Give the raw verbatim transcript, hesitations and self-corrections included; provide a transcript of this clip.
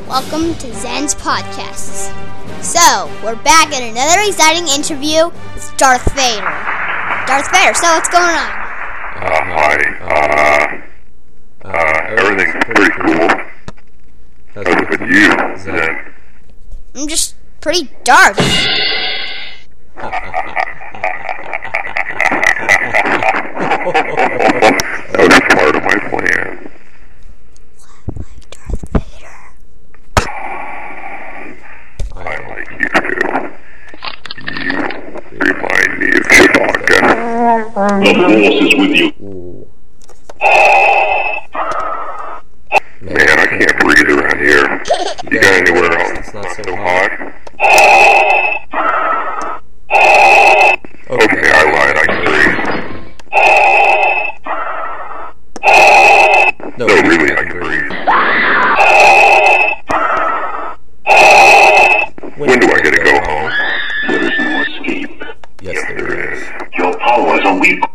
Welcome to Zen's Podcasts. So, we're back at another exciting interview with Darth Vader. Darth Vader, so what's going on? Uh, hi, uh, uh, everything's pretty cool. How's with you, Zen? I'm just pretty Darth. That was part of my plan. Like Darth Vader. I like you too. You remind me of Chewbacca. The Force is with you. Ooh. Man, I can't breathe around here. You got anywhere else? It's not so so hot. hot? Okay, I lied. I can breathe. No, No, really, I can breathe. When do I get to go home? There is no escape. Yes, there is. is. Your powers are weak.